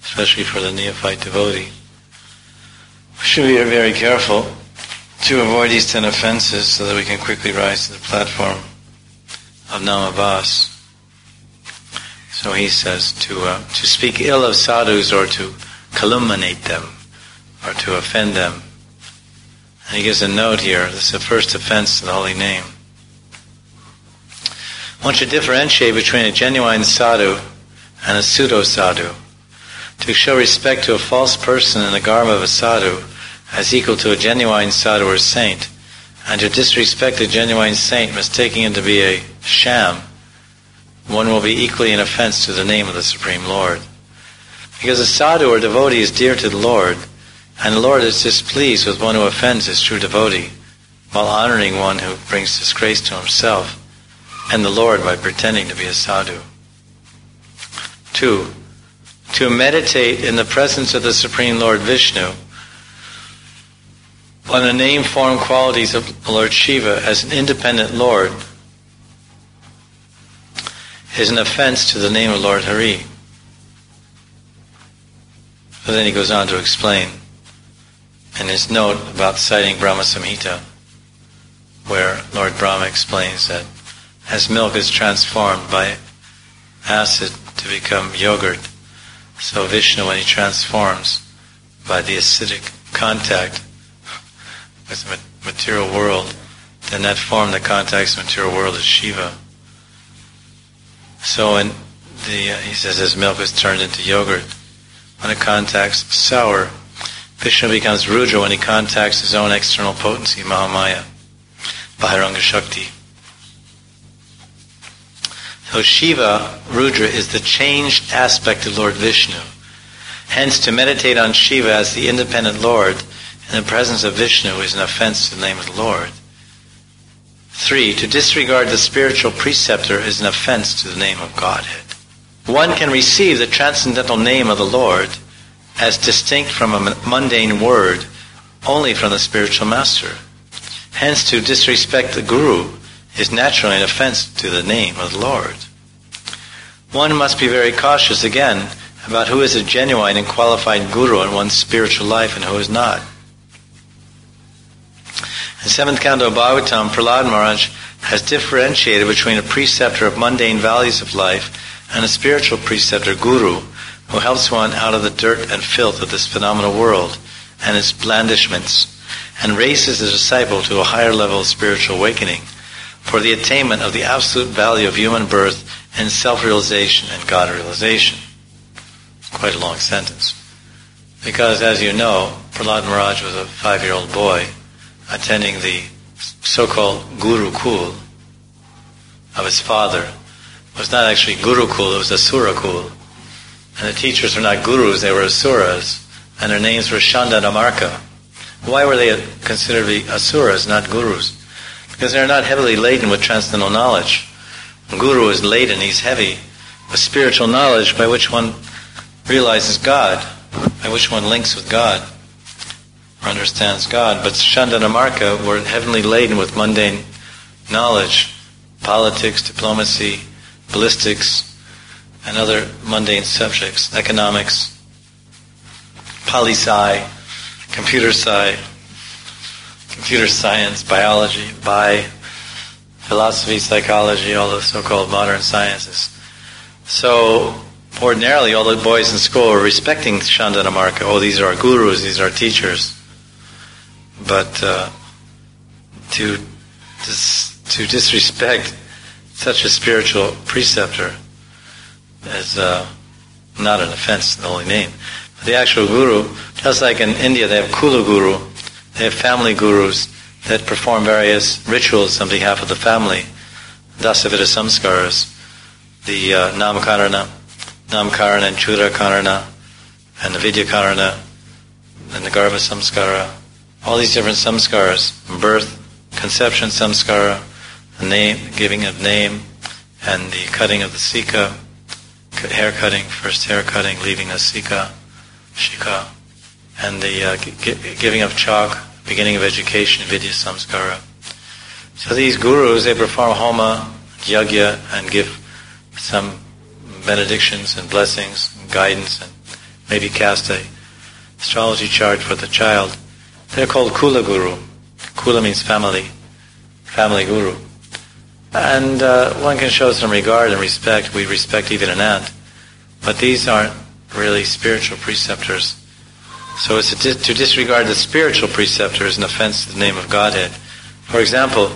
especially for the neophyte devotee. We should be very careful to avoid these 10 offenses so that we can quickly rise to the platform of Namabhas. So he says to speak ill of sadhus or to calumniate them or to offend them. And he gives a note here. This is the first offense to the holy name. One should differentiate between a genuine sadhu and a pseudo-sadhu. To show respect to a false person in the garb of a sadhu as equal to a genuine sadhu or saint, and to disrespect a genuine saint mistaking him to be a sham, one will be equally an offense to the name of the Supreme Lord. Because a sadhu or devotee is dear to the Lord, and the Lord is displeased with one who offends his true devotee, while honoring one who brings disgrace to himself and the Lord by pretending to be a sadhu. 2. To meditate in the presence of the Supreme Lord Vishnu on the name, form, qualities of Lord Shiva as an independent Lord is an offense to the name of Lord Hari. But then he goes on to explain in his note about citing Brahma Samhita, where Lord Brahma explains that as milk is transformed by acid to become yogurt, so Vishnu, when he transforms by the acidic contact with the material world, then that form that contacts the material world is Shiva. So he says as milk is turned into yogurt, when it contacts sour, Vishnu becomes Rudra when he contacts his own external potency, Mahamaya, Bahiranga Shakti. So Shiva, Rudra, is the changed aspect of Lord Vishnu. Hence, to meditate on Shiva as the independent Lord in the presence of Vishnu is an offense to the name of the Lord. 3. To disregard the spiritual preceptor is an offense to the name of Godhead. One can receive the transcendental name of the Lord as distinct from a mundane word only from the spiritual master. Hence, to disrespect the Guru is naturally an offense to the name of the Lord. One must be very cautious again about who is a genuine and qualified Guru in one's spiritual life and who is not. In 7th Canto of Bhagavatam, Prahlad Maharaj has differentiated between a preceptor of mundane values of life and a spiritual preceptor, Guru, who helps one out of the dirt and filth of this phenomenal world and its blandishments, and raises the disciple to a higher level of spiritual awakening for the attainment of the absolute value of human birth and self-realization and God-realization. Quite a long sentence. Because, as you know, Prahlad Maharaj was a 5-year-old boy attending the so-called Gurukul of his father. It was not actually Gurukul, it was Asurakul. And the teachers were not gurus, they were asuras, and their names were Shanda and Amarka. Why were they considered to be asuras, not gurus? Because they're not heavily laden with transcendental knowledge. The guru is laden, he's heavy with spiritual knowledge by which one realizes God, by which one links with God, or understands God. But Shanda and Amarka were heavily laden with mundane knowledge, politics, diplomacy, ballistics, and other mundane subjects, economics, poli-sci, computer science, biology, philosophy, psychology, all the so-called modern sciences. So, ordinarily, all the boys in school were respecting Shanda and Amarka. Oh, these are our gurus, these are our teachers. But to disrespect such a spiritual preceptor is not an offense to the holy name. But the actual guru, just like in India they have Kula Guru, they have family gurus that perform various rituals on behalf of the family, Dasavita Samskaras, the Namakarana and Churakarana, and the Vidyakarana, and the Garbha Samskara, all these different samskaras, birth, conception samskara, the name, giving of name, and the cutting of the sika, hair cutting, first hair cutting, leaving a shika, and the giving of chalk, beginning of education, vidya samskara. So these gurus, they perform homa, yagya, and give some benedictions and blessings, and guidance, and maybe cast a astrology chart for the child. They're called Kula Guru. Kula means family guru. And one can show some regard and respect. We respect even an ant. But these aren't really spiritual preceptors. So it's to disregard the spiritual preceptor is an offense to the name of Godhead. For example,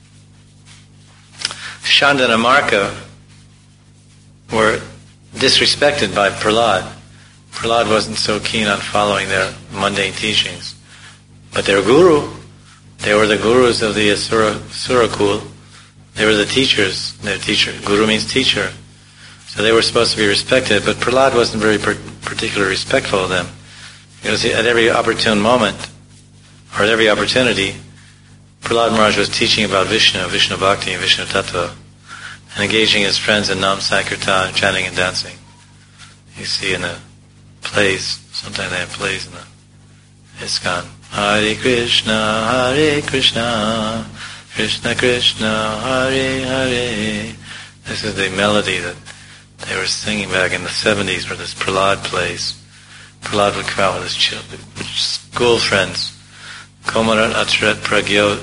Shanda and Amarka were disrespected by Prahlad. Prahlad wasn't so keen on following their mundane teachings. But their guru, they were the gurus of the Surakul. They were the teachers. Their teacher, guru means teacher. So they were supposed to be respected, but Prahlad wasn't very particularly respectful of them. Because at every opportune moment, or at every opportunity, Prahlad Maharaj was teaching about Vishnu, Vishnu Bhakti, and Vishnu Tattva, and engaging his friends in Nam Sankirtan, chanting and dancing. You see in the plays, sometimes they have plays in the ISKCON. Hare Krishna, Krishna Krishna, Hare Hare. This is the melody that they were singing back in the 70s for this Prahlad plays. Prahlad would come out with his school friends. Komarat Achret Pragyo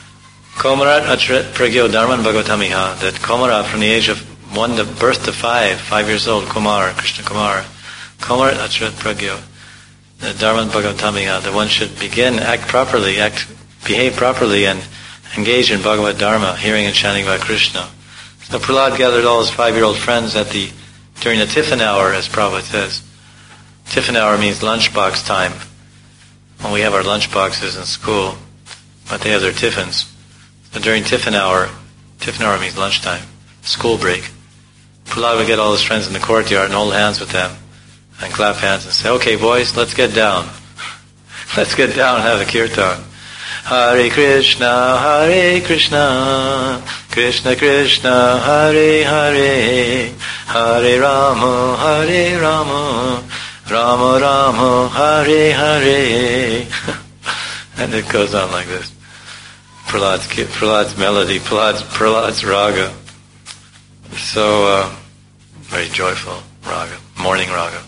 Dharman Bhagavatamiha. That Komara, from the age of 1 to birth to 5 years old, Krishna Kumar. Komarat Achret Pragyo. The Dharman Bhagavatamiha. That one should begin, behave properly and engage in Bhagavad Dharma, hearing and chanting about Krishna. So Prahlad gathered all his 5-year-old friends during the tiffin hour, as Prabhupada says. Tiffin hour means lunchbox time. Well, we have our lunchboxes in school, but they have their tiffins. So during tiffin hour means lunchtime, school break. Prahlad would get all his friends in the courtyard and hold hands with them and clap hands and say, "Okay, boys, let's get down. Let's get down and have a kirtan. Hare Krishna, Krishna Krishna, Hare Hare, Hare Rama, Rama Rama, Hare Hare." And it goes on like this. Prahlad's melody, Prahlad's raga. So, very joyful raga, morning raga.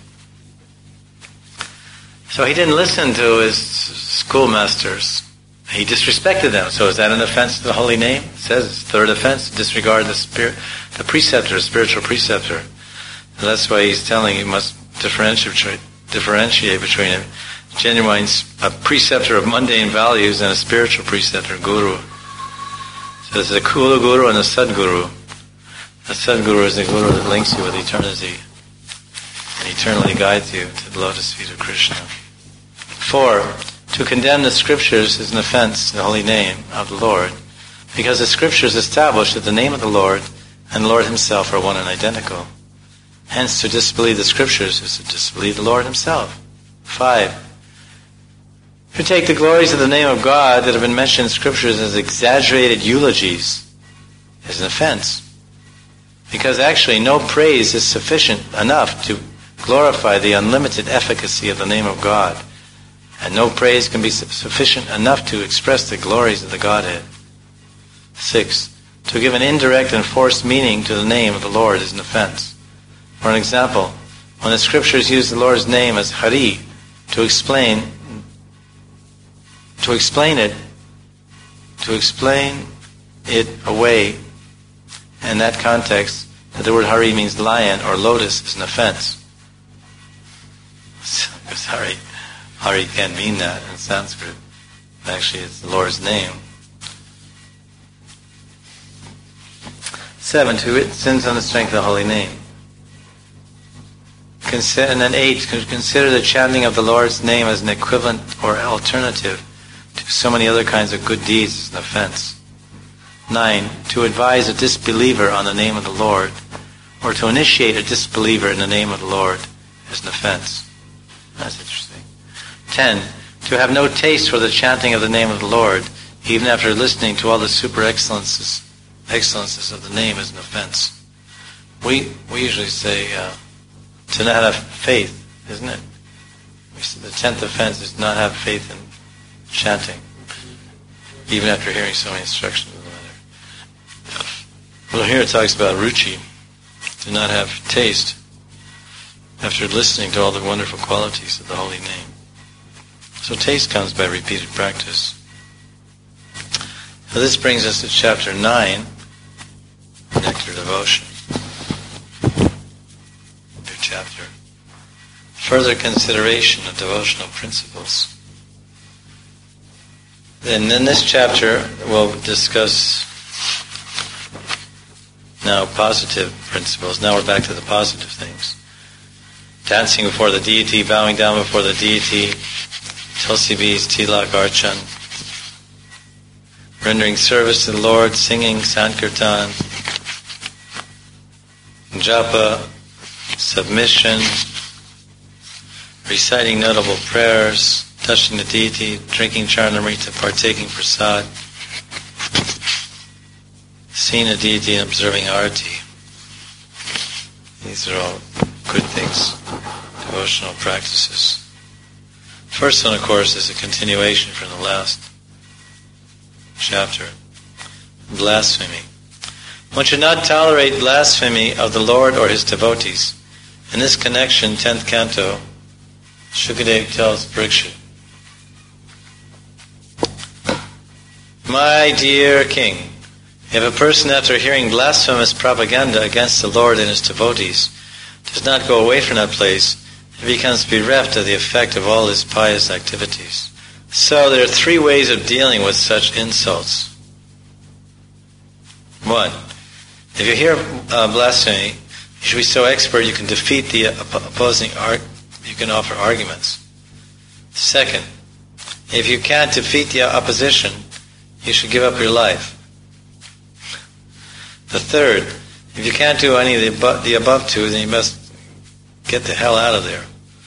So he didn't listen to his schoolmasters. He disrespected them. So is that an offense to the holy name? It says it's third offense, disregard the preceptor, the spiritual preceptor. And that's why he's telling you must differentiate between a genuine preceptor of mundane values and a spiritual preceptor, guru. So there's a Kula Guru and a Sadguru. The Sadguru is the guru that links you with eternity and eternally guides you to the lotus feet of Krishna. 4. To condemn the scriptures is an offense to the holy name of the Lord, because the scriptures establish that the name of the Lord and the Lord himself are one and identical. Hence, to disbelieve the scriptures is to disbelieve the Lord himself. 5. To take the glories of the name of God that have been mentioned in scriptures as exaggerated eulogies is an offense. Because actually no praise is sufficient enough to glorify the unlimited efficacy of the name of God. And no praise can be sufficient enough to express the glories of the Godhead. 6. To give an indirect and forced meaning to the name of the Lord is an offense. For an example, when the scriptures use the Lord's name as Hari to explain it away in that context, that the word Hari means lion or lotus is an offense. Because Hari can't mean that in Sanskrit. Actually, it's the Lord's name. 7. To sins on the strength of the holy name. And then 8. Consider the chanting of the Lord's name as an equivalent or alternative to so many other kinds of good deeds is an offense. 9. To advise a disbeliever on the name of the Lord, or to initiate a disbeliever in the name of the Lord, is an offense. That's interesting. 10. To have no taste for the chanting of the name of the Lord, even after listening to all the super excellences of the name, is an offense. We usually say to not have faith, isn't it? We say the 10th offense is not have faith in chanting, even after hearing so many instructions of the matter. Well, here it talks about ruchi, to not have taste. after listening to all the wonderful qualities of the holy name. So taste comes by repeated practice. So this brings us to chapter 9, Nectar Devotion. New chapter. Further consideration of devotional principles. And in this chapter, we'll discuss now positive principles. Now we're back to the positive things. Dancing before the deity, bowing down before the deity, Tulsi bees, Tilak, Archan, rendering service to the Lord, singing Sankirtan, Japa, submission, reciting notable prayers, touching the deity, drinking Charnamrita, partaking prasad, seeing the deity and observing arati. These are all good things, devotional practices. First one, of course, is a continuation from the last chapter. Blasphemy. One should not tolerate blasphemy of the Lord or his devotees. In this connection, 10th canto, Shukadev tells Parikshit, "My dear king, if a person after hearing blasphemous propaganda against the Lord and his devotees does not go away from that place, he becomes bereft of the effect of all his pious activities." So there are 3 ways of dealing with such insults. 1. If you hear blasphemy, you should be so expert you can defeat the opposing you can offer arguments. 2nd, if you can't defeat the opposition, you should give up your life. The 3rd, if you can't do any of the above 2, then you must get the hell out of there.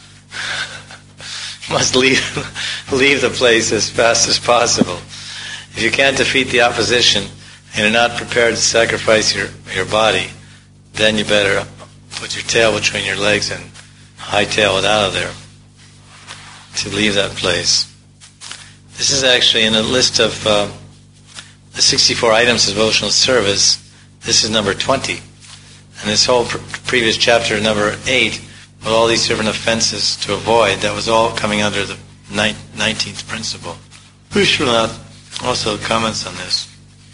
You must leave the place as fast as possible. If you can't defeat the opposition and you're not prepared to sacrifice your body, then you better put your tail between your legs and hightail it out of there to leave that place. This is actually in a list of the 64 items of devotional service. This is number 20. And this whole previous chapter, number 8, with all these different offenses to avoid, that was all coming under the 19th principle. Vishwanath also comments on this.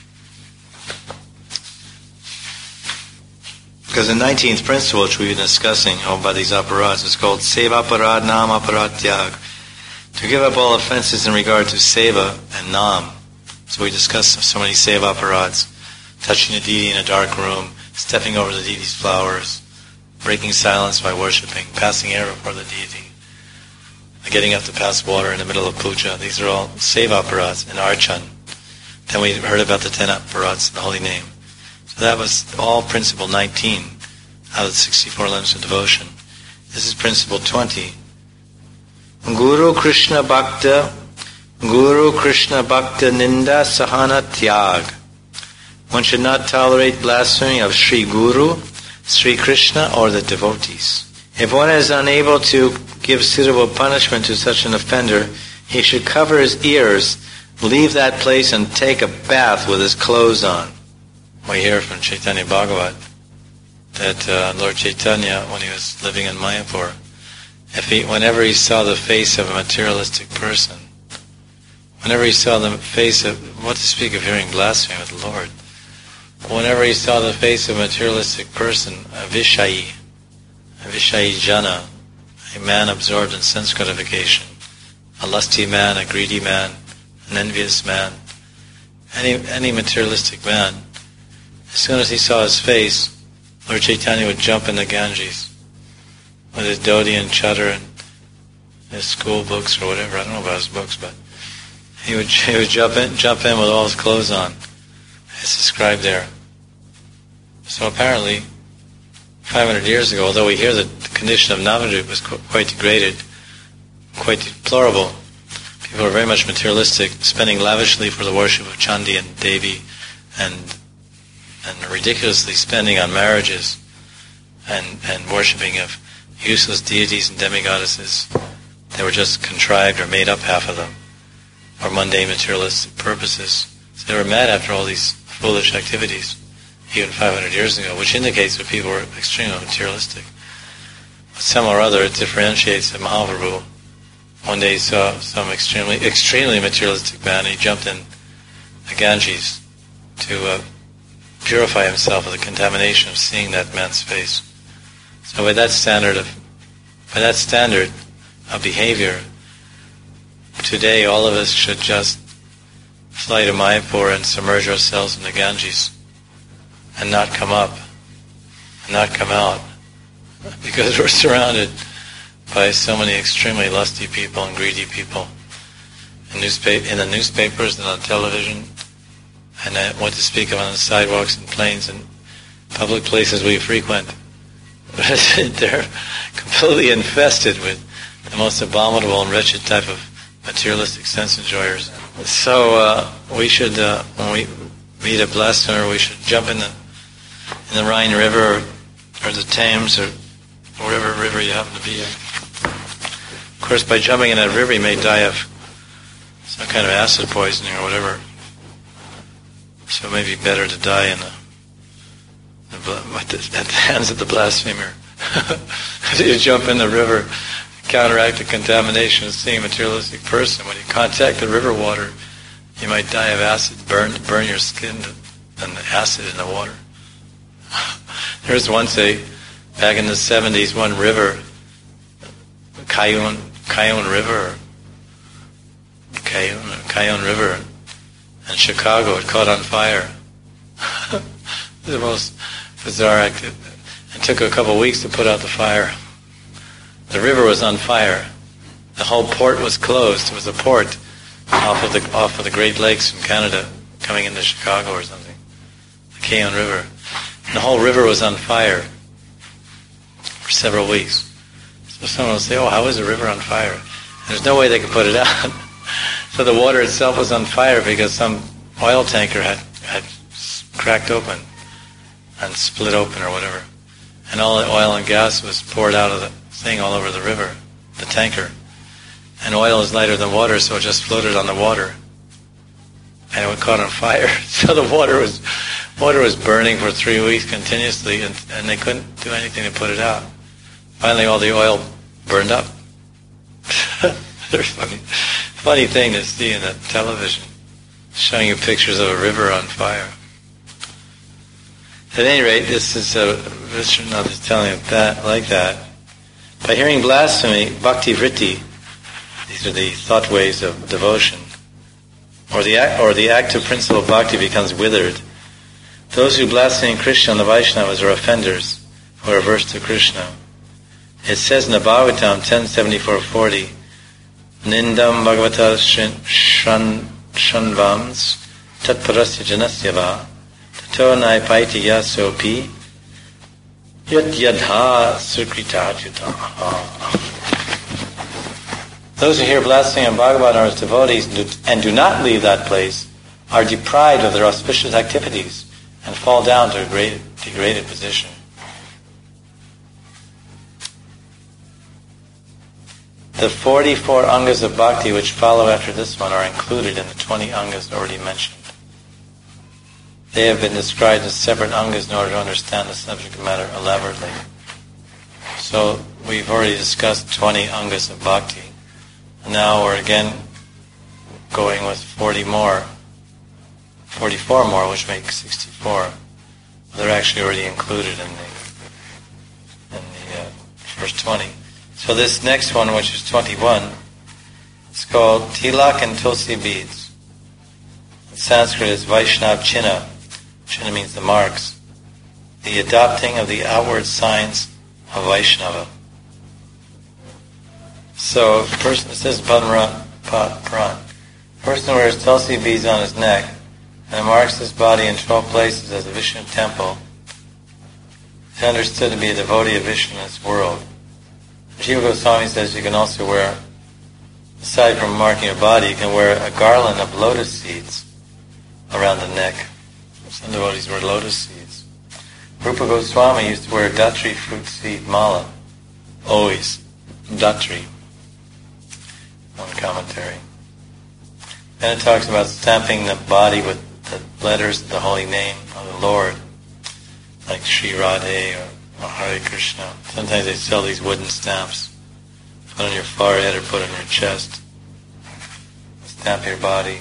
Because the 19th principle, which we've been discussing about these aparats, is called Seva Aparad Nam Aparat Tyag. To give up all offenses in regard to Seva and Nam. So we discussed so many Seva Aparats. Touching the deity in a dark room, stepping over the deity's flowers, breaking silence by worshipping, passing air before the deity, getting up to pass water in the middle of puja. These are all Seva Aparats and Archan. Then we heard about the 10 Aparats in the holy name. So that was all principle 19 out of the 64 limbs of devotion. This is principle 20. Guru Krishna Bhakta Ninda Sahana Tyag. One should not tolerate blasphemy of Sri Guru, Sri Krishna, or the devotees. If one is unable to give suitable punishment to such an offender, he should cover his ears, leave that place, and take a bath with his clothes on. We hear from Chaitanya Bhagavat that Lord Chaitanya, when he was living in Mayapur, whenever he saw the face of a materialistic person, whenever he saw the face of, what to speak of hearing blasphemy of the Lord, whenever he saw the face of a materialistic person, a Vishayi Jana, a man absorbed in sense gratification, a lusty man, a greedy man, an envious man, any materialistic man, as soon as he saw his face, Lord Chaitanya would jump in the Ganges with his dhoti and chadar and his school books or whatever. I don't know about his books, but he would jump in with all his clothes on. It's described there. So apparently, 500 years ago, although we hear that the condition of Navadvip was quite degraded, quite deplorable, people were very much materialistic, spending lavishly for the worship of Chandi and Devi, and ridiculously spending on marriages, and worshipping of useless deities and demigoddesses that were just contrived or made up, half of them, or mundane materialistic purposes. So they were mad after all these foolish activities, even 500 years ago, which indicates that people were extremely materialistic. somehow or other it differentiates that Mahaprabhu one day saw some extremely materialistic man, and he jumped in the Ganges to purify himself of the contamination of seeing that man's face. So by that standard of behavior, today all of us should just fly to Mayapur and submerge ourselves in the Ganges and not come up and not come out, because we're surrounded by so many extremely lusty people and greedy people in the newspapers and on television, and what to speak of on the sidewalks and planes and public places we frequent. They're completely infested with the most abominable and wretched type of materialistic sense enjoyers. So we should, when we meet a blasphemer, we should jump in the Rhine River or the Thames or whatever river you happen to be in. Of course, by jumping in that river, you may die of some kind of acid poisoning or whatever. So it may be better to die at the hands of the blasphemer. You jump in the river, counteract the contamination of seeing a materialistic person. When you contact the river water, you might die of acid, burn your skin, and the acid in the water. There was once back in the 70s, one river, Cayenne River in Chicago, it caught on fire. The most bizarre act. It took a couple of weeks to put out the fire. The river was on fire. The whole port was closed. It was a port off of the Great Lakes from Canada, coming into Chicago or something. The Cayenne River. And the whole river was on fire for several weeks. So someone will say, "Oh, how is a river on fire?" And there's no way they could put it out. So the water itself was on fire because some oil tanker had cracked open and split open or whatever. And all the oil and gas was poured out of the thing all over the river, the tanker. And oil is lighter than water, so it just floated on the water. And it caught on fire. So the water was burning for 3 weeks continuously, and they couldn't do anything to put it out. Finally, all the oil burned up. There's funny thing to see in the television, showing you pictures of a river on fire. At any rate, this is Vishwanath is telling it that, like that. By hearing blasphemy, bhakti vritti, these are the thought waves of devotion, or the active principle of bhakti becomes withered. Those who blaspheme Krishna and the Vaishnavas are offenders who are averse to Krishna. It says in the Bhagavatam 10:74-40, Nindam Bhagavata Shanvams Tatparasya Janasya Va Tato Naipaiti Yasopi Yat Yadha Sukrita Jutaha. Those who hear blasphemy and Bhagavatam as devotees and do not leave that place are deprived of their auspicious activities and fall down to a degraded position. The 44 angas of bhakti which follow after this one are included in the 20 angas already mentioned. They have been described as separate angas in order to understand the subject matter elaborately. So we've already discussed 20 angas of bhakti. Now we're again going with 44 more, which make 64. They're actually already included in the first 20. So this next one, which is 21, it's called Tilak and Tulsi beads. In Sanskrit is Vaishnav Chinna. Chinna means the marks. The adopting of the outward signs of Vaishnava. So, it says in Padma Puran, person wears Tulsi beads on his neck and marks his body in 12 places as a Vishnu temple. Is understood to be a devotee of Vishnu in this world. Jiva Goswami says you can also wear, aside from marking your body, you can wear a garland of lotus seeds around the neck. Some devotees wear lotus seeds. Rupa Goswami used to wear a datri fruit seed mala. Always. Datri. One commentary. Then it talks about stamping the body with the letters of the holy name of the Lord, like Sri Radhe or or Hare Krishna. Sometimes they sell these wooden stamps. Put on your forehead or put on your chest. Stamp your body.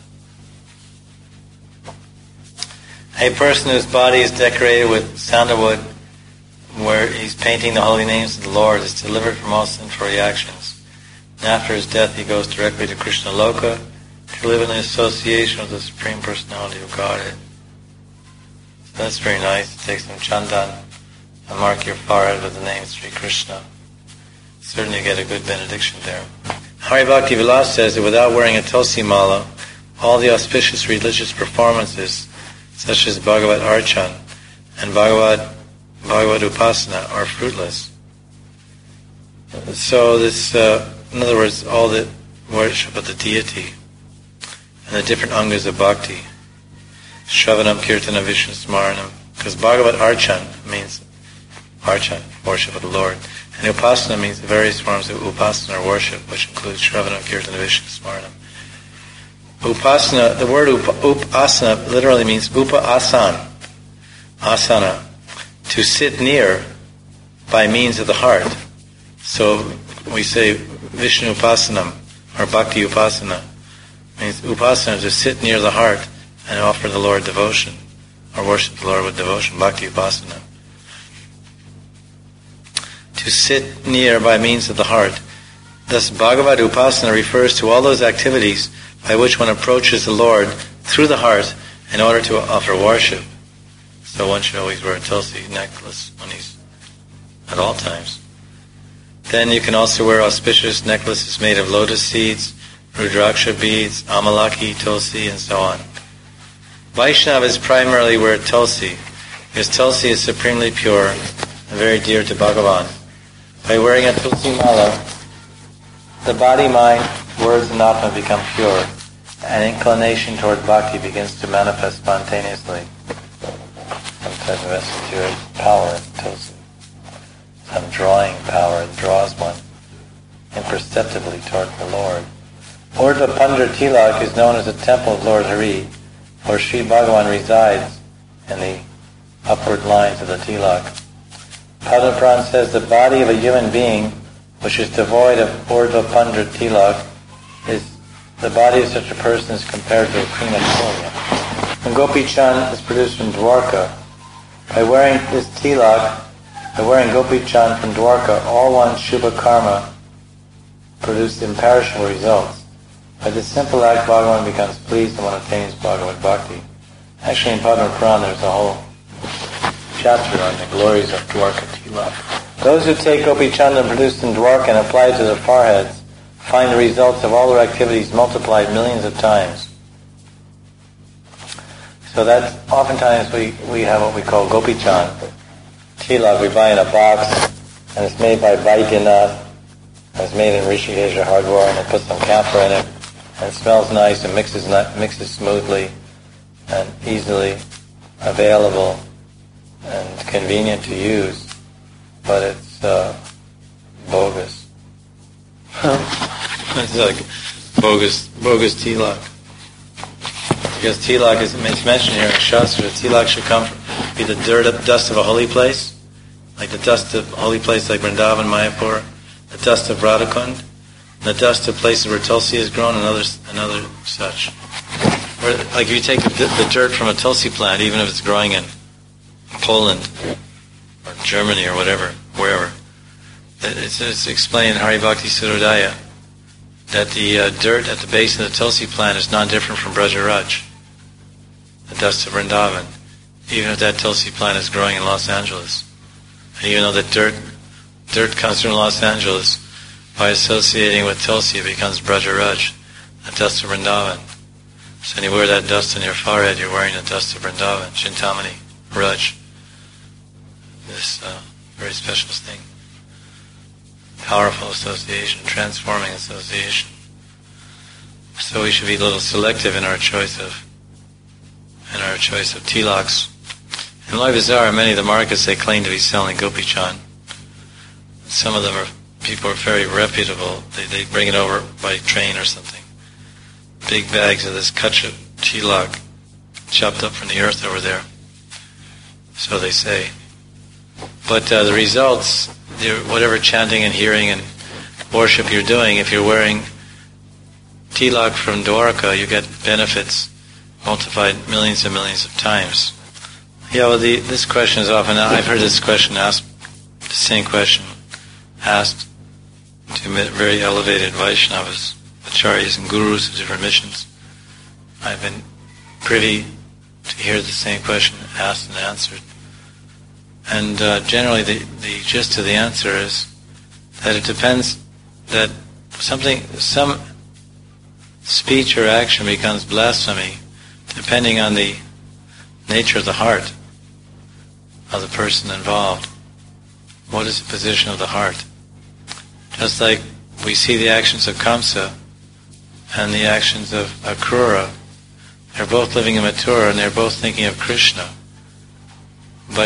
A person whose body is decorated with sandalwood, where he's painting the holy names of the Lord, is delivered from all sinful reactions. And after his death, he goes directly to Krishna Loka to live in association with the Supreme Personality of Godhead. So that's very nice. Take some chandan and mark your forehead with the name Sri Krishna. Certainly get a good benediction there. Hari Bhakti Vilas says that without wearing a tulsi mala, all the auspicious religious performances, such as Bhagavad Archan and Bhagavad Upasana, are fruitless. So this, in other words, all the worship of the deity and the different angas of bhakti, Shravanam, Kirtana, Vishnu Smaranam, because Bhagavad Archan means Archan, worship of the Lord, and Upasana means the various forms of Upasana or worship, which includes Shravanam, Kirtana, Vishnu Smaranam. Upasana, the word upasana literally means upa-asan, asana, to sit near by means of the heart. So we say Vishnu Upasanam or Bhakti Upasana, means upasana, to sit near the heart and offer the Lord devotion, or worship the Lord with devotion, Bhakti Upasana. To sit near by means of the heart. Thus Bhagavad Upasana refers to all those activities by which one approaches the Lord through the heart in order to offer worship. So one should always wear a tulsi necklace when he's at all times. Then you can also wear auspicious necklaces made of lotus seeds, rudraksha beads, amalaki, tulsi, and so on. Vaishnavas primarily wear tulsi, because tulsi is supremely pure and very dear to Bhagavan. By wearing a tulsi mala, the body, mind, words, and atma become pure, and inclination toward bhakti begins to manifest spontaneously. Some type of esoteric power in tulsi. Some drawing power that draws one imperceptibly toward the Lord. Urdhva Pandra Tilak is known as the temple of Lord Hari, where Sri Bhagavan resides in the upward lines of the tilak. Padma Puran says the body of a human being which is devoid of Urdhva Pandra Tilak is the body of such a person is compared to a cream of Konya. When Gopi Chand is produced from Dwarka, by wearing this tilak, by wearing Gopi Chand from Dwarka, all one's Shubha karma produced imperishable results. By this simple act, Bhagavan becomes pleased and one attains Bhagavad Bhakti. Actually, in Padma Puran, there's a whole chapter on the glories of Dwarka Tilak. Those who take Gopi Chand produced in Dwarka and apply it to their foreheads find the results of all their activities multiplied millions of times. So that's oftentimes we have what we call Gopi Chand. Tilak we buy in a box, and it's made by Vaidyanath. It's made in Rishikesh Hardware, and they put some camphor in it, and it smells nice and mixes smoothly and easily available and convenient to use, but it's bogus. It's like bogus tilak. Because tilak is, it's mentioned here in Shastra, tilak should be the dust of a holy place, like the dust of a holy place like Vrindavan, Mayapur, the dust of Radhakund, and the dust of places where tulsi is grown, and other such. Or, like if you take the dirt from a tulsi plant, even if it's growing in Poland or Germany or whatever, wherever, it's explained in Hari Bhakti Surodaya that the dirt at the base of the tulsi plant is non-different from Brajaraj, the dust of Vrindavan, even if that tulsi plant is growing in Los Angeles. And even though that dirt comes from Los Angeles, by associating with tulsi it becomes Brajaraj, the dust of Vrindavan. So when you wear that dust on your forehead, you're wearing the dust of Vrindavan, Chintamani, Raj. This very special thing. Powerful association, transforming association. So we should be a little selective in our choice of tilaks. In Loi Bazaar, many of the markets they claim to be selling Gopi Chand. Some of them people are very reputable. They bring it over by train or something. Big bags of this kacha tilak chopped up from the earth over there. So they say. But the results, whatever chanting and hearing and worship you're doing, if you're wearing tilak from Dwarka, you get benefits multiplied millions and millions of times. Yeah, well, this question is often, I've heard this question asked, the same question asked to very elevated Vaishnavas, acharyas and gurus of different missions. I've been privy to hear the same question asked and answered. And generally the gist of the answer is that it depends, that some speech or action becomes blasphemy depending on the nature of the heart of the person involved. What is the position of the heart? Just like we see the actions of Kamsa and the actions of Akrura, they're both living in Mathura and they're both thinking of Krishna. But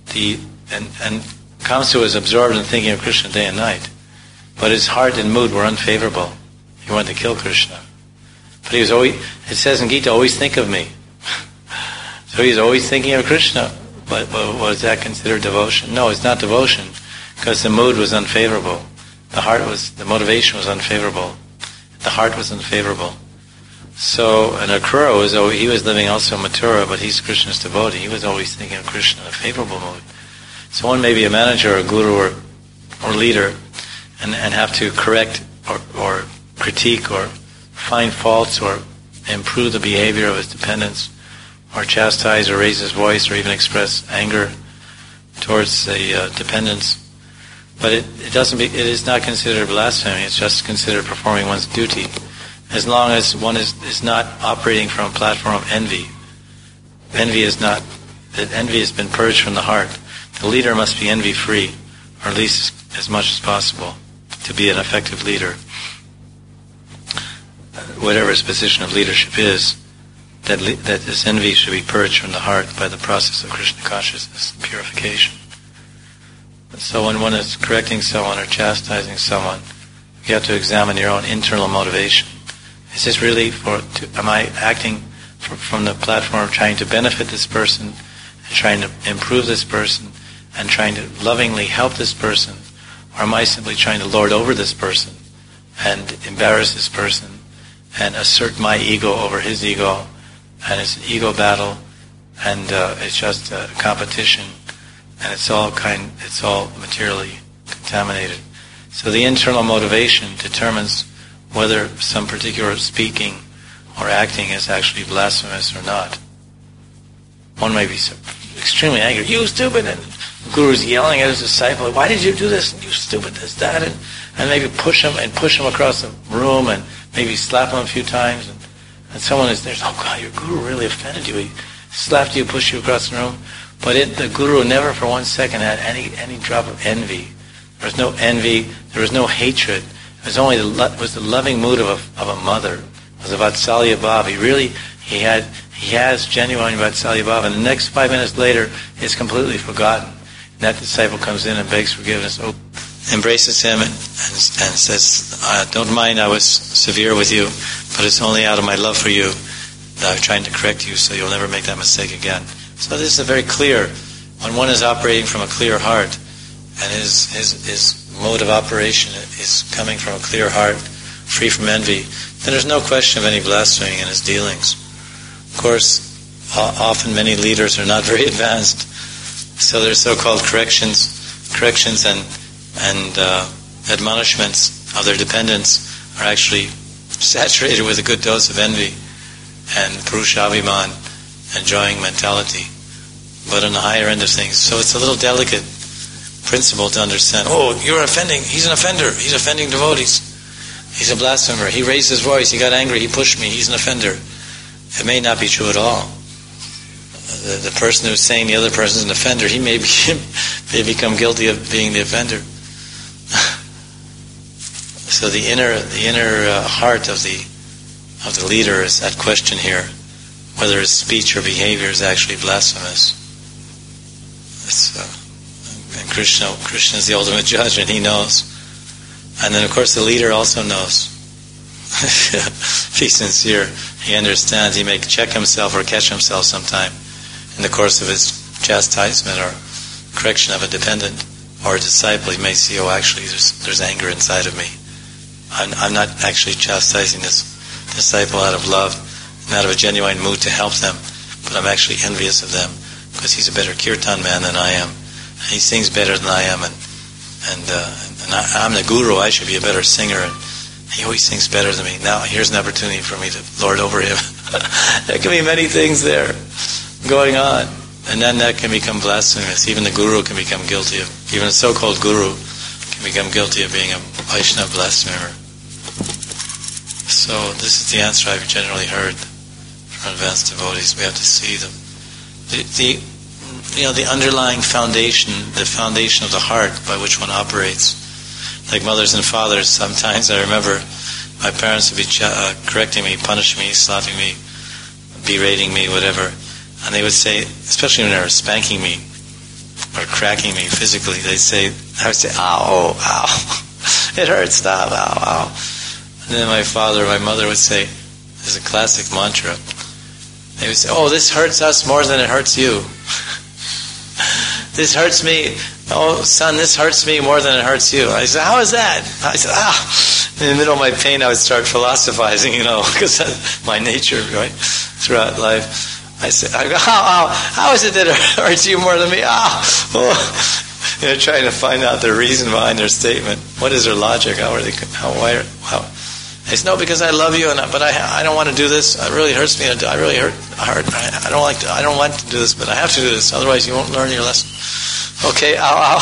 and Kamsa was absorbed in thinking of Krishna day and night, but his heart and mood were unfavorable. He wanted to kill Krishna. But he was always, it says in Gita, always think of me. So he's always thinking of Krishna. But was that considered devotion? No, it's not devotion, because the mood was unfavorable. The motivation was unfavorable. The heart was unfavorable. So, and Akrura he was living also in Mathura, but he's Krishna's devotee. He was always thinking of Krishna in a favorable mood. So one may be a manager or a guru or leader and have to correct or critique or find faults or improve the behavior of his dependents or chastise or raise his voice or even express anger towards the dependents. But it is not considered blasphemy, it's just considered performing one's duty, as long as one is not operating from a platform of envy. Envy has been purged from the heart. The leader must be envy-free, or at least as much as possible, to be an effective leader. Whatever his position of leadership is, that this envy should be purged from the heart by the process of Krishna consciousness, purification. So when one is correcting someone or chastising someone, you have to examine your own internal motivation. Is this really am I acting from the platform of trying to benefit this person, and trying to improve this person, and trying to lovingly help this person, or am I simply trying to lord over this person and embarrass this person and assert my ego over his ego, and it's an ego battle, and it's just a competition, and it's all materially contaminated. So the internal motivation determines whether some particular speaking or acting is actually blasphemous or not. One may be extremely angry, you stupid, and the guru's yelling at his disciple, why did you do this? You stupid, this, that, and maybe push him across the room, and maybe slap him a few times, and someone is there, oh God, your guru really offended you. He slapped you, pushed you across the room. But the guru never for 1 second had any drop of envy. There was no envy. There was no hatred. It was only the loving mood of a mother. It was a Vatsalya Bhava. He has genuine Vatsalya Bhava. And the next 5 minutes later, it's completely forgotten. And that disciple comes in and begs forgiveness, embraces him and says, don't mind I was severe with you, but it's only out of my love for you that I'm trying to correct you so you'll never make that mistake again. So this is very clear. When one is operating from a clear heart, and his mode of operation is coming from a clear heart, free from envy, then there's no question of any blasphemy in his dealings. Of course, often many leaders are not very advanced, so their so-called corrections and admonishments of their dependents are actually saturated with a good dose of envy and Purushabhiman, enjoying mentality, but on the higher end of things. So it's a little delicate principle to understand. Oh, he's an offender, he's offending devotees. He's a blasphemer, he raised his voice, he got angry, he pushed me, he's an offender. It may not be true at all. The person who's saying the other person's an offender, he may become guilty of being the offender. So the inner heart of the leader is at question here, whether his speech or behavior is actually blasphemous. And Krishna is the ultimate judge, and he knows. And then, of course, the leader also knows. If he's sincere, he understands. He may check himself or catch himself sometime in the course of his chastisement or correction of a dependent or a disciple, he may see, oh, actually there's anger inside of me. I'm not actually chastising this disciple out of love and out of a genuine mood to help them, but I'm actually envious of them because he's a better kirtan man than I am. He sings better than I am, and I'm the guru. I should be a better singer, and he always sings better than me. Now here's an opportunity for me to lord over him. There can be many things there going on, and then that can become blasphemous. Even the guru can become guilty of, even a so-called guru can become guilty of being a Vaishnava blasphemer. So this is the answer I've generally heard from advanced devotees. We have to see the underlying foundation, the foundation of the heart by which one operates. Like mothers and fathers, sometimes I remember my parents would be correcting me, punishing me, slapping me, berating me, whatever. And they would say, especially when they were spanking me or cracking me physically, I would say, ow, ow, it hurts, stop, ow, ow. And then my father or my mother would say, this is a classic mantra, they would say, oh, this hurts us more than it hurts you. This hurts me. Oh, son, this hurts me more than it hurts you. I said, how is that? I said, in the middle of my pain, I would start philosophizing, because that's my nature, right, throughout life. I said, how is it that it hurts you more than me? Trying to find out the reason behind their statement. What is their logic? How? I said, no, because I love you, but I don't want to do this. It really hurts me. I really hurt. I don't want to do this, but I have to do this. Otherwise, you won't learn your lesson. Okay, ow.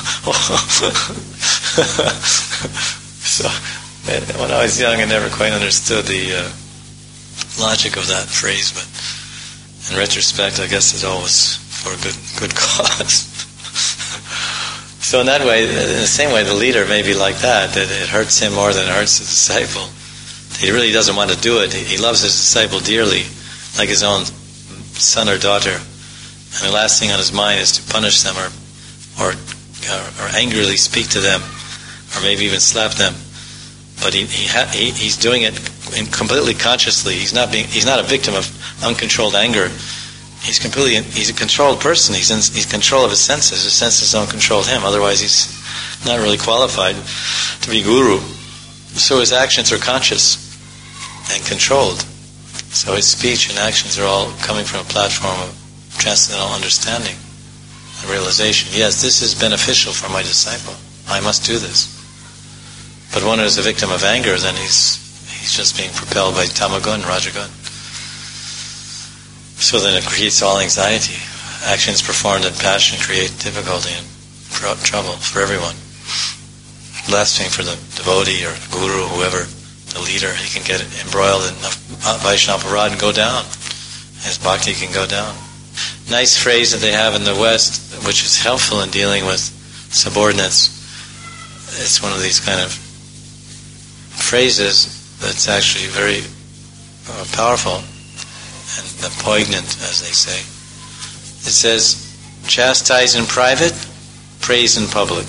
So, when I was young, I never quite understood the logic of that phrase, but in retrospect, I guess it all was for a good cause. So in that way, in the same way, the leader may be like that it hurts him more than it hurts the disciple. He really doesn't want to do it. He loves his disciple dearly, like his own son or daughter. And the last thing on his mind is to punish them or angrily speak to them, or maybe even slap them. But he's doing it completely consciously. He's not a victim of uncontrolled anger. He's a controlled person. He's in control of his senses. His senses don't control him. Otherwise, he's not really qualified to be guru. So his actions are conscious and controlled. So his speech and actions are all coming from a platform of transcendental understanding and realization. Yes, this is beneficial for my disciple. I must do this. But one who is a victim of anger, then he's just being propelled by tamagun, rajagun. So then it creates all anxiety. Actions performed in passion create difficulty and trouble for everyone. Blasphemy for the devotee or guru, whoever, the leader, he can get embroiled in Vaishnava aparad and go down. His bhakti can go down. Nice phrase that they have in the West, which is helpful in dealing with subordinates. It's one of these kind of phrases that's actually very powerful and poignant, as they say. It says, chastise in private, praise in public.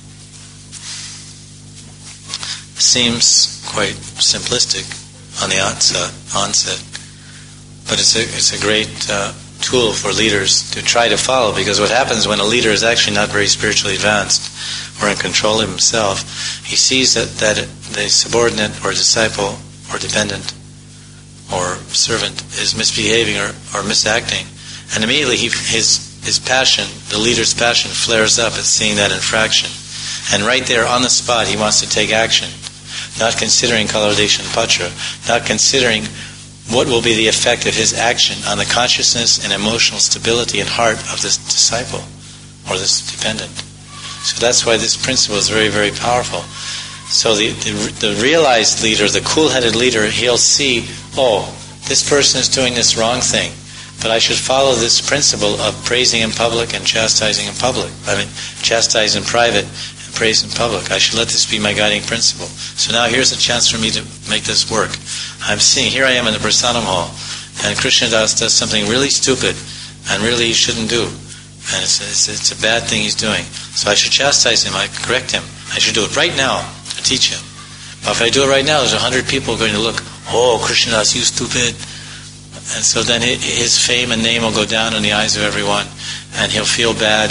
Seems quite simplistic on the onset, but it's a great tool for leaders to try to follow, because what happens when a leader is actually not very spiritually advanced or in control of himself, he sees that the subordinate or disciple or dependent or servant is misbehaving or misacting, and immediately his passion, the leader's passion, flares up at seeing that infraction, and right there on the spot he wants to take action, not considering Kalodeshan Patra, not considering what will be the effect of his action on the consciousness and emotional stability and heart of this disciple or this dependent. So that's why this principle is very, very powerful. So the realized leader, the cool-headed leader, he'll see, oh, this person is doing this wrong thing, but I should follow this principle of praising in public and chastising in public. Chastise in private and praise in public. I should let this be my guiding principle. So now here's a chance for me to make this work. I'm seeing, here I am in the Prasadam hall, and Krishnadas does something really stupid and really he shouldn't do. And it's a bad thing he's doing. So I should chastise him, I correct him. I should do it right now to teach him. But if I do it right now, there's 100 people going to look, oh, Krishnadas, you stupid. And so then his fame and name will go down in the eyes of everyone, and he'll feel bad, and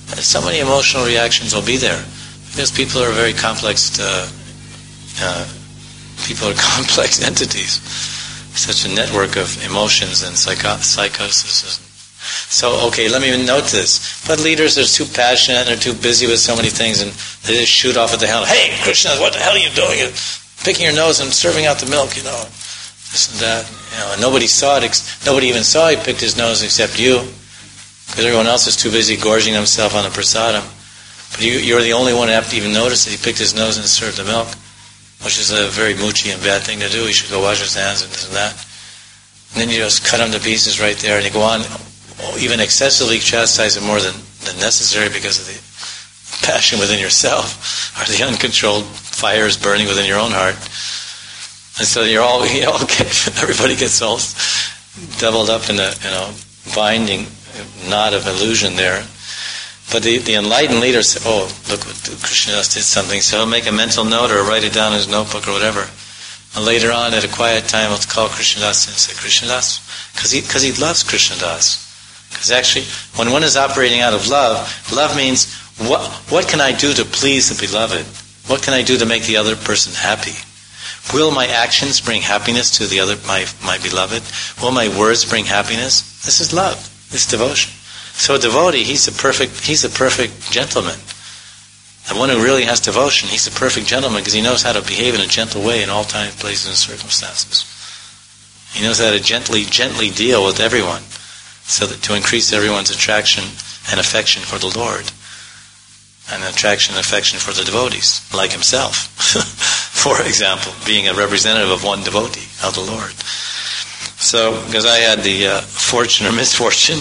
So many emotional reactions will be there because people are very complex. People are complex entities. Such a network of emotions and psychosis. So, okay, let me note this. But leaders are too passionate and they're too busy with so many things, and they just shoot off at the hell. Hey, Krishna, what the hell are you doing? You're picking your nose and serving out the milk, this and that. And nobody saw it. Nobody even saw he picked his nose except you, because everyone else is too busy gorging himself on the prasadam. But you're the only one who have to even notice that he picked his nose and served the milk, which is a very moochy and bad thing to do. He should go wash his hands and this and that. And then you just cut him to pieces right there, and you go on, even excessively chastise him more than necessary because of the passion within yourself, or the uncontrolled fires burning within your own heart. And so everybody gets all doubled up in a binding knot of illusion there. But the enlightened leader said, oh, look what Krishnadas did something, so he'll make a mental note or write it down in his notebook or whatever. And later on, at a quiet time, he'll call Krishnadas and say, Krishnadas, because he loves Krishnadas. Because actually, when one is operating out of love means, what can I do to please the beloved? What can I do to make the other person happy? Will my actions bring happiness to my beloved? Will my words bring happiness? This is love. This is devotion. So a devotee, he's a perfect gentleman. The one who really has devotion, he's a perfect gentleman because he knows how to behave in a gentle way in all times, places, and circumstances. He knows how to gently deal with everyone, so that to increase everyone's attraction and affection for the Lord, and attraction and affection for the devotees, like himself. For example, being a representative of one devotee of the Lord. So, because I had the fortune or misfortune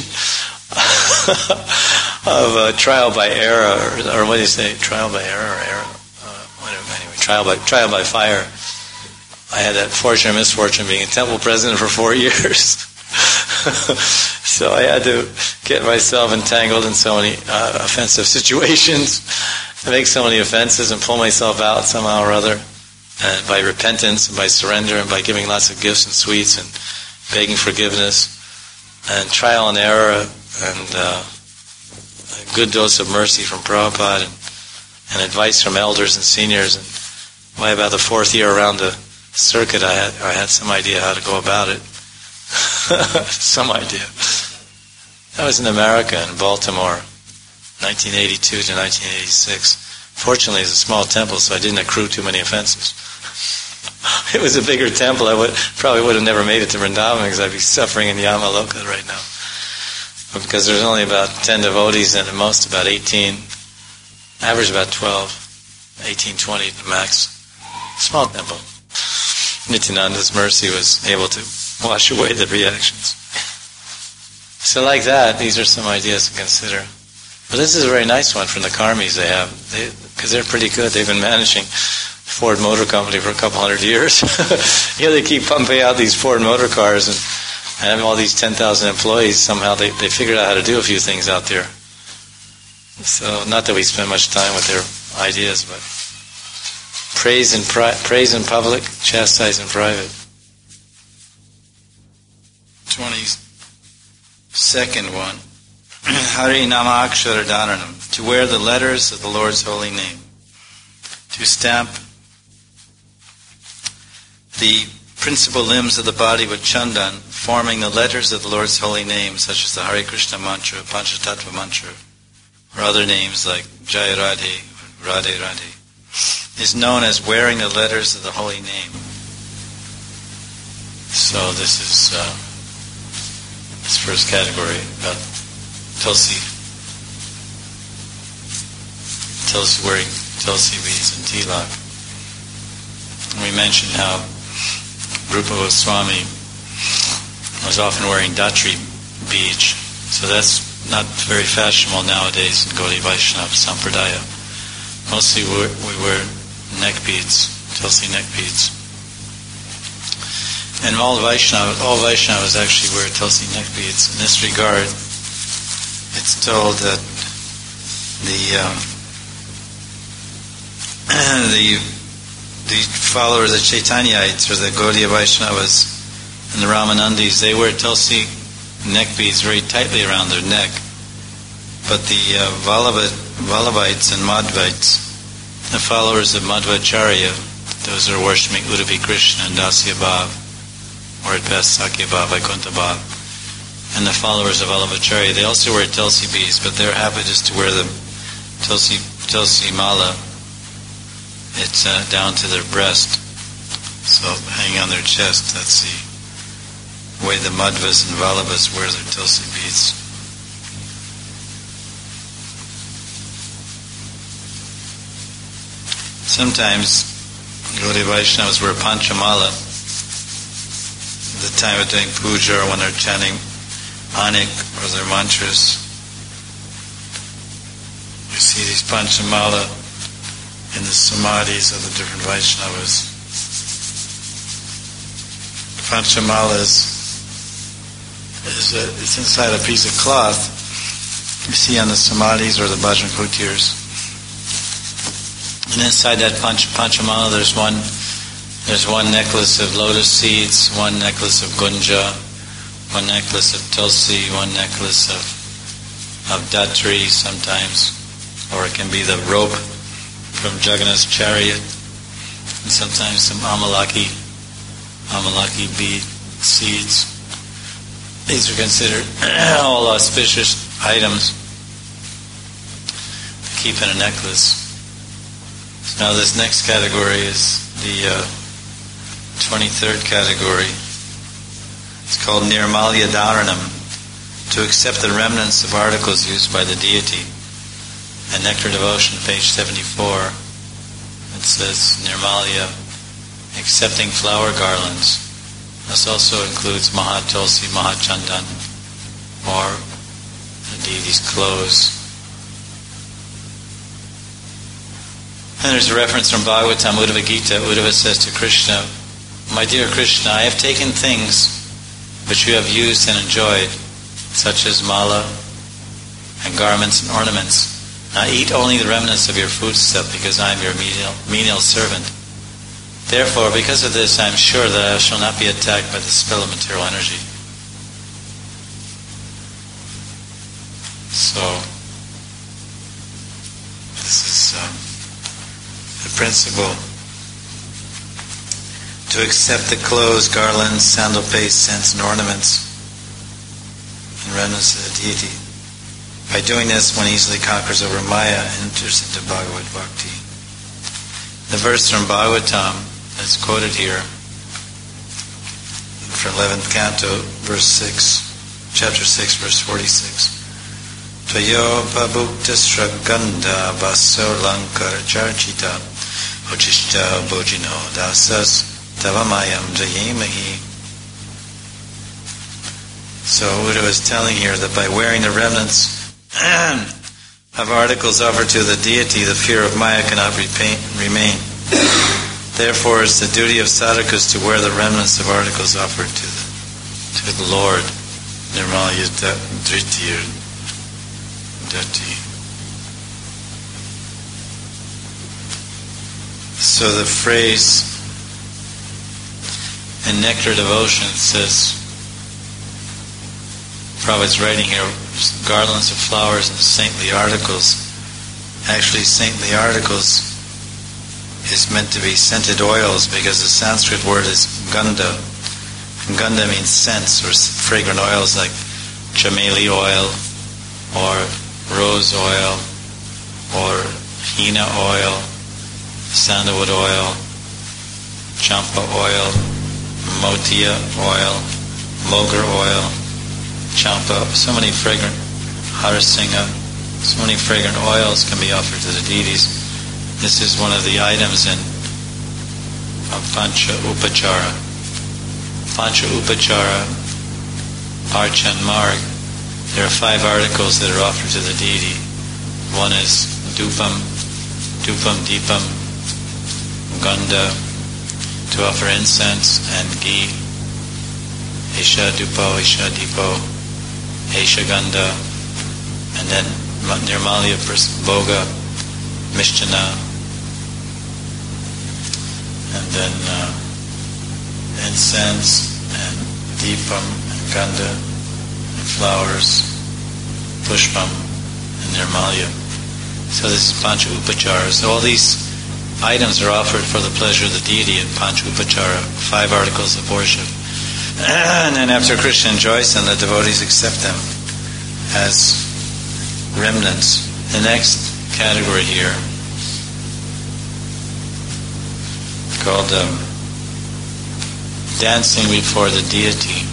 of trial by error, or what do you say? Trial by error or error? Anyway, trial by fire. I had that fortune or misfortune being a temple president for 4 years. So I had to get myself entangled in so many offensive situations, make so many offenses and pull myself out somehow or other, and by repentance and by surrender and by giving lots of gifts and sweets and begging forgiveness and trial and error and a good dose of mercy from Prabhupada and advice from elders and seniors. And by about the 4th year around the circuit, I had some idea how to go about it. Some idea. I was in America, in Baltimore, 1982 to 1986. Fortunately, it's a small temple, so I didn't accrue too many offenses. It was a bigger temple. I probably would have never made it to Vrindavan because I'd be suffering in Yamaloka right now. But because there's only about 10 devotees and at most about 18, average about 12, 18, 20 at the max. Small temple. Nityananda's mercy was able to wash away the reactions. So like that, these are some ideas to consider. But this is a very nice one from the Karmis they have, because they're pretty good. They've been managing Ford Motor Company for a couple hundred years. They keep pumping out these Ford motor cars and have all these 10,000 employees. Somehow they figured out how to do a few things out there. So not that we spend much time with their ideas, but praise in public, chastise in private. 22nd one. Hari Nama Akshara Dharanam. To wear the letters of the Lord's holy name. To stamp the principal limbs of the body with chandan, forming the letters of the Lord's holy name, such as the Hare Krishna mantra, Panchatattva mantra, or other names like Jaya Radhe, Radhe Radhe, is known as wearing the letters of the holy name. So this is this first category about Tulsi wearing Tulsi beads and tilak. We mentioned how Rupa Goswami was often wearing Datri beads, so that's not very fashionable nowadays in Gaudiya Vaishnava Sampradaya. Mostly we wear neck beads, Tulsi neck beads. And all Vaishnavas actually wear Tulsi neck beads. In this regard, it's told that the followers of Chaitanyites, or the Gaudiya Vaishnavas and the Ramanandis, they wear Tulsi neck beads very tightly around their neck. But the Vallabhites and Madhvites, the followers of Madhvacharya, those who are worshipping Uddhavi Krishna and Dasya Bhav, or at best Sakya Bhav, Vaikuntha Bhav, and the followers of Vallabhacharya, they also wear tulsi beads, but they're happy just to wear the tulsi mala. It's down to their breast, so hanging on their chest. That's the way the Madhvas and Vallabhas wear their tulsi beads. Sometimes Gaudiya Vaishnavas wear Panchamala at the time of doing puja or when they're chanting Anik or their mantras. You see these Panchamala in the samadhis of the different Vaishnavas. Panchamala it's inside a piece of cloth you see on the samadhis or the bhajan kutirs. And inside that Panchamala there's one necklace of lotus seeds, one necklace of gunja, one necklace of tulsi, one necklace of datri sometimes, or it can be the rope from Jagannath's chariot, and sometimes some amalaki bead seeds. These are considered all auspicious items to keep in a necklace. So now this next category is the 23rd category. It's called Nirmalya Dharanam, to accept the remnants of articles used by the deity. And Nectar Devotion, page 74, it says Nirmalya, accepting flower garlands. This also includes Mahat Tulsi, Mahat Chandan, or the deity's clothes. And there's a reference from Bhagavatam, Uddhava Gita. Uddhava says to Krishna, "My dear Krishna, I have taken things which you have used and enjoyed, such as mala and garments and ornaments. Now eat only the remnants of your foodstuff, because I am your menial servant. Therefore, because of this, I am sure that I shall not be attacked by the spell of material energy." So, this is the principle. To accept the clothes, garlands, sandal paste, scents, and ornaments and remnants of the deity. By doing this, one easily conquers over Maya and enters into Bhagavad Bhakti. The verse from Bhagavatam that's quoted here, from 11th canto, verse 6, chapter 6, verse 46. Tvayo pabhuktasra gandha vaso lankar charchita ochishta bojino dasas tavamayam jayemahi. So Uddhava is telling here that by wearing the remnants of articles offered to the deity, the fear of Maya cannot remain. Therefore, it's the duty of sadhakas to wear the remnants of articles offered to the Lord. Nirmalya Dhritir Dati. So the phrase in Nectar Devotion says, Prabhupada's writing here, garlands of flowers and saintly articles. Actually, saintly articles is meant to be scented oils, because the Sanskrit word is gandha. And gandha means scents or fragrant oils like chameli oil or rose oil or henna oil, sandalwood oil, champa oil, motia oil, mogar oil, champa, so many fragrant, harasinga, so many fragrant oils can be offered to the deities. This is one of the items in Pancha Upachara. Pancha Upachara, Archan Marg. There are 5 articles that are offered to the deity. One is Dupam, Deepam, Gandha, to offer incense, and ghee. Isha Dupo, Isha Dipo, Isha Gandha, and then Nirmalya Bhoga, Mishtana, and then incense and deepam and gandha and flowers, pushpam Nirmalya. So this is Pancha Upachara. So all these items are offered for the pleasure of the deity in Pancha Upachara, 5 articles of worship. And then after Krishna enjoys them, the devotees accept them as remnants. The next category here, called dancing before the deity.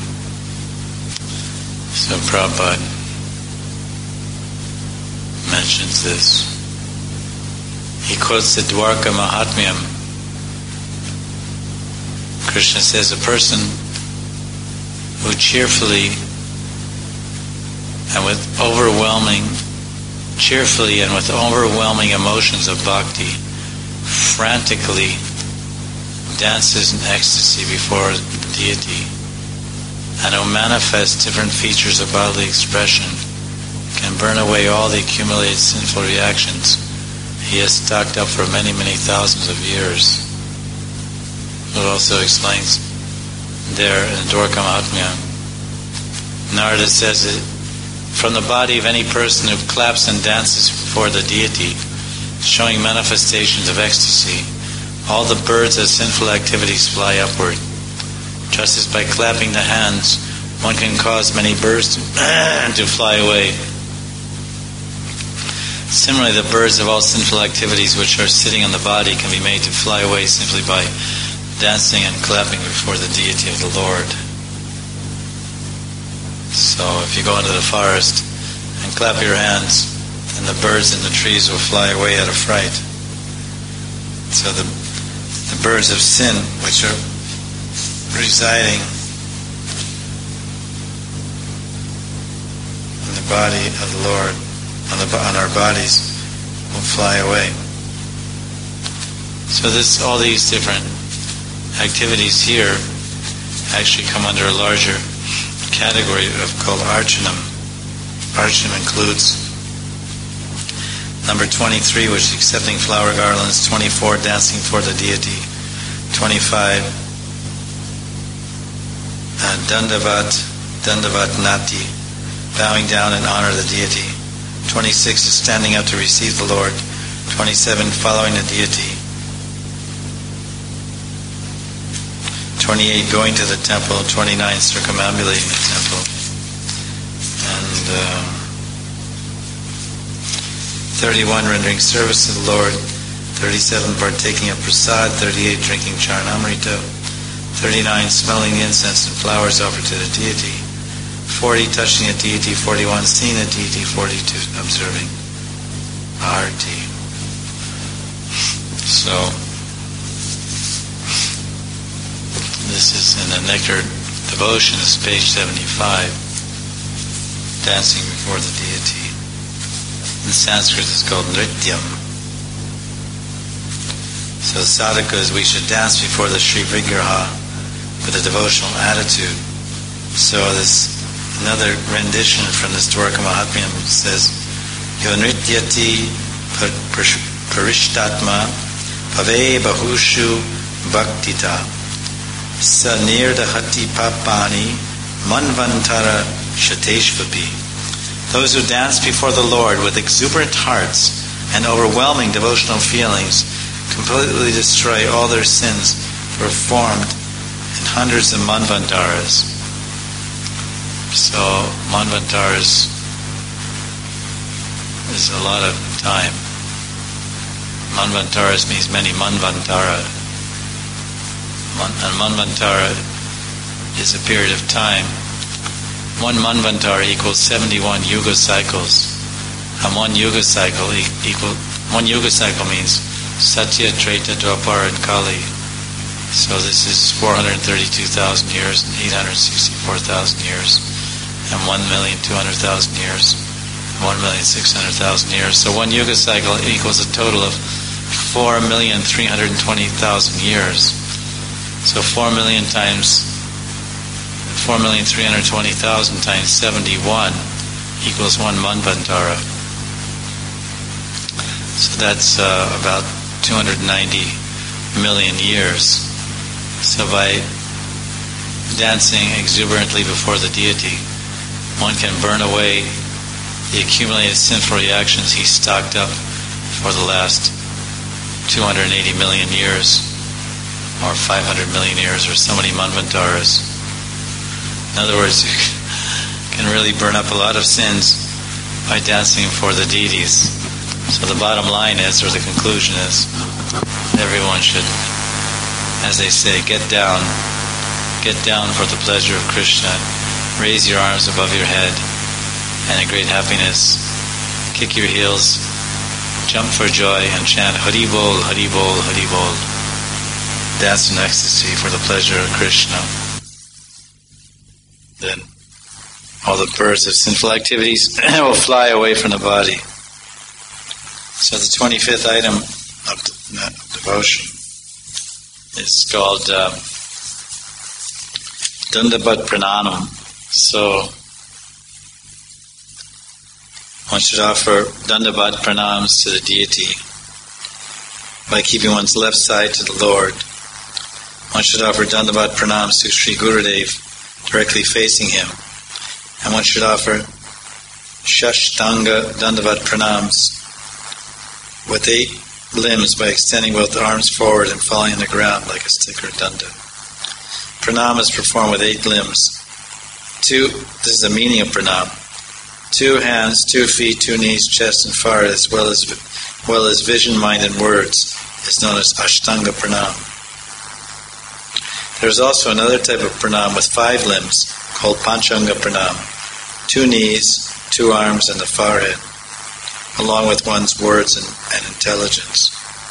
So Prabhupada mentions this. He quotes the Dwarka Mahatmyam. Krishna says, a person who cheerfully and with overwhelming emotions of bhakti frantically dances in ecstasy before the deity, and who manifests different features of bodily expression, can burn away all the accumulated sinful reactions he has stocked up for many, many thousands of years. It also explains there in Dwarka Mahatmya. Narada says that from the body of any person who claps and dances before the deity, showing manifestations of ecstasy, all the birds of sinful activities fly upward. Just as by clapping the hands, one can cause many birds to fly away. Similarly, the birds of all sinful activities which are sitting on the body can be made to fly away simply by dancing and clapping before the deity of the Lord. So if you go into the forest and clap your hands, then the birds in the trees will fly away out of fright. So the birds of sin, which are residing in the body of the Lord, on our bodies, will fly away. So all these different activities here actually come under a larger category called Archanam. Archanam includes number 23, which is accepting flower garlands, 24, dancing for the deity, 25, Dandavat Nati, bowing down in honor of the deity, 26 is standing up to receive the Lord, 27, following the deity, 28, going to the temple, 29, circumambulating the temple, and 31, rendering service to the Lord, 37, partaking of prasad, 38, drinking charnamrita, 39, smelling the incense and flowers offered to the deity, 40, touching the deity, 41, seeing the deity, 42, observing arati. So, this is in the Nectar Devotion, it's page 75, dancing before the deity. In Sanskrit it's called Nrityam. So sadhakas, we should dance before the Sri Vigraha with a devotional attitude. So this another rendition from this Dwarka Mahatmyam says, Yo nrityati parishtatma pave bahushu bhaktita sa nirdahati papani manvantara shateshvapi. Those who dance before the Lord with exuberant hearts and overwhelming devotional feelings completely destroy all their sins performed in hundreds of manvantaras. So manvantaras is a lot of time. Manvantaras means many manvantara. And manvantara is a period of time. One manvantara equals 71 yuga cycles. And one yuga cycle means Satya, Treta, Dwapara, and Kali. So this is 432,000 years and 864,000 years and 1,200,000 years and 1,600,000 years. So one yuga cycle equals a total of 4,320,000 years. So 4,320,000 times 71 equals one manvantara. So that's about 290 million years. So by dancing exuberantly before the deity, one can burn away the accumulated sinful reactions he stocked up for the last 280 million years, or 500 million years, or so many manvantaras. In other words, you can really burn up a lot of sins by dancing for the deities. So the bottom line is, or the conclusion is, everyone should, as they say, get down for the pleasure of Krishna, raise your arms above your head, and in great happiness, kick your heels, jump for joy, and chant Hari Bol, Hari Bol, Hari Bol. Dance in ecstasy for the pleasure of Krishna. Then all the birds of sinful activities will fly away from the body. So the 25th item of devotion is called Dandavat Pranam. So one should offer Dandavat Pranams to the deity by keeping one's left side to the Lord. One should offer Dandavat Pranams to Sri Gurudev directly facing him. And one should offer Shashtanga Dandavat Pranams with 8 limbs by extending both arms forward and falling on the ground like a stick or danda. Pranam is performed with 8 limbs. This is the meaning of pranam. 2 hands, 2 feet, 2 knees, chest, and forehead, as well as vision, mind, and words, is known as Ashtanga Pranam. There is also another type of pranam with 5 limbs called Panchanga Pranam. 2 knees, 2 arms, and the forehead, along with one's words and intelligence.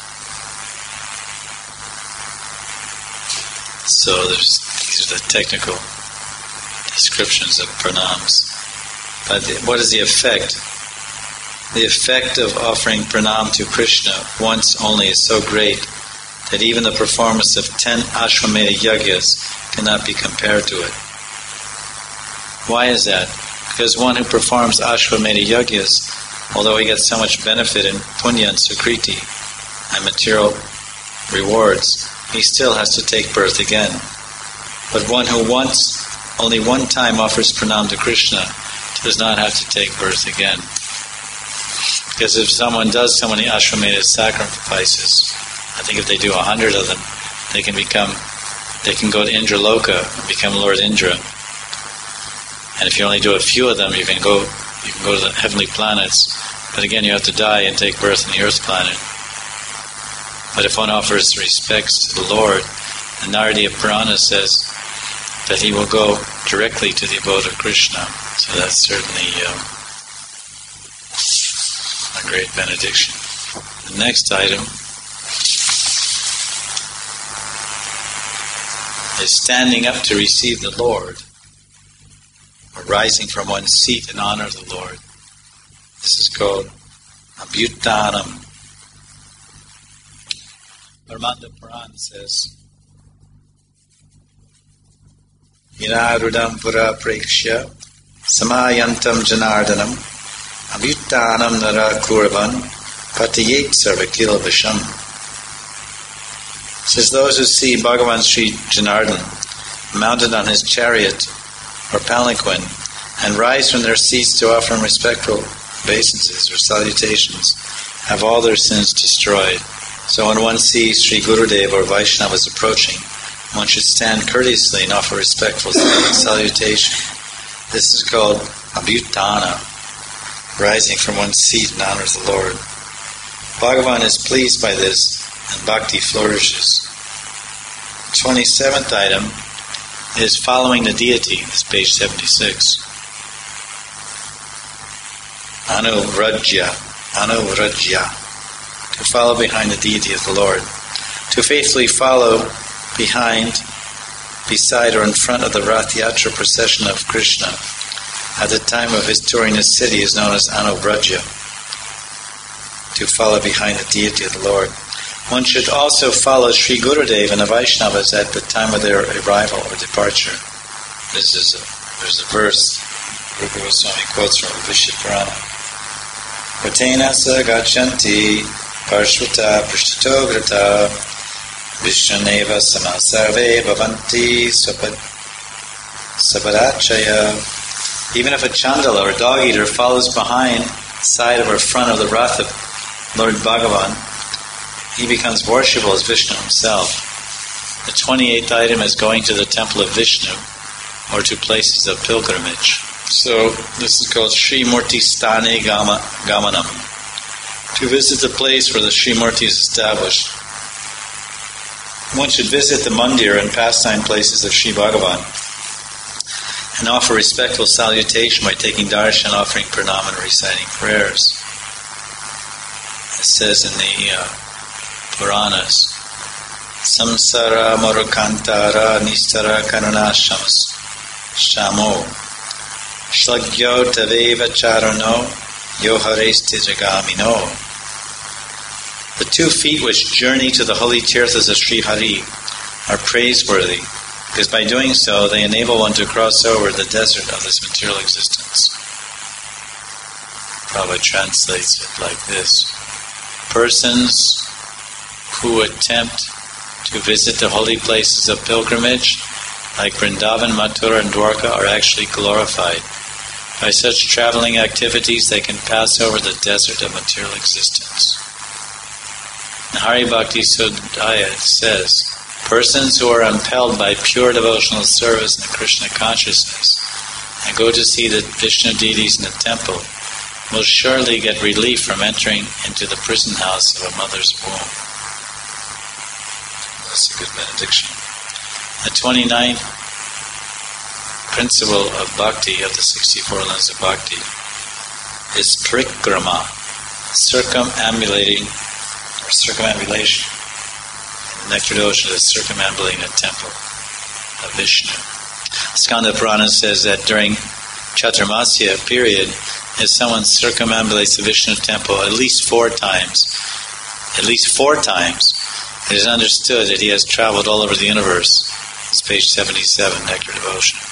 So these are the technical descriptions of pranams. But what is the effect? The effect of offering pranam to Krishna once only is so great that even the performance of 10 Ashwamedha Yagyas cannot be compared to it. Why is that? Because one who performs Ashwamedha Yagyas, although he gets so much benefit in punya and sukriti and material rewards, he still has to take birth again. But one who only one time offers pranam to Krishna does not have to take birth again. Because if someone does so many Ashwamedha sacrifices, I think if they do 100 of them, they can go to Indra Loka and become Lord Indra. And if you only do a few of them, you can go to the heavenly planets. But again, you have to die and take birth on the earth planet. But if one offers respects to the Lord, the Naradiya Purana says that he will go directly to the abode of Krishna. So that's certainly a great benediction. The next item is standing up to receive the Lord, or rising from one's seat in honor of the Lord. This is called Abhyutanam. Brahmanda Puran says, Yinarudam pura prekshya samayantam janardanam abhyutanam nara kurvan patiyet sarvakil visham. Says those who see Bhagavan Sri Janardhan mounted on his chariot or palanquin and rise from their seats to offer him respectful obeisances or salutations have all their sins destroyed. So when one sees Sri Gurudev or Vaishnavas approaching, one should stand courteously and offer respectful salutation. This is called Abhyutana, rising from one's seat in honor of the Lord. Bhagavan is pleased by this, and bhakti flourishes. 27th item is following the deity. It's page 76. Anuvrajya. To follow behind the deity of the Lord. To faithfully follow behind, beside, or in front of the Rath Yatra procession of Krishna at the time of his touring the city is known as Anuvrajya. To follow behind the deity of the Lord. One should also follow Sri Gurudev and the Vaishnavas at the time of their arrival or departure. There's a verse Rupa Goswami quotes from Vishya Purana. Vatena sa gachanti parshvata prishtato grata vishnaneva samasarve bhavanti sapadachaya Even if a Chandala or dog-eater follows behind, side or front of the Rath of Lord Bhagavan, he becomes worshipable as Vishnu himself. The 28th item is going to the temple of Vishnu or to places of pilgrimage. So this is called Sri Murti Sthane Gamanam. To visit the place where the Sri Murti is established. One should visit the mandir and pastime places of Sri Bhagavan and offer respectful salutation by taking darshan, offering pranam and reciting prayers. It says in the Puranas, Samsara Marukantara Nistara Karuna Shamo Shlagyo Taveva Charano Yohares Tijagamino. The 2 feet which journey to the holy tirthas of Sri Hari are praiseworthy, because by doing so they enable one to cross over the desert of this material existence. Prabhupada translates it like this. Persons who attempt to visit the holy places of pilgrimage, like Vrindavan, Mathura and Dwarka, are actually glorified. By such traveling activities they can pass over the desert of material existence. In Hari Bhakti Sudhaya it says, persons who are impelled by pure devotional service and Krishna consciousness and go to see the Vishnu deities in the temple will surely get relief from entering into the prison house of a mother's womb. That's a good benediction. The 29th principle of bhakti, of the 64 limbs of bhakti, is parikrama, circumambulation. In the Nectar Dosha is circumambulating a temple of Vishnu. Skanda Purana says that during Chaturmasya period, if someone circumambulates the Vishnu temple at least four times, it is understood that he has traveled all over the universe. It's page 77, Nectar Devotion.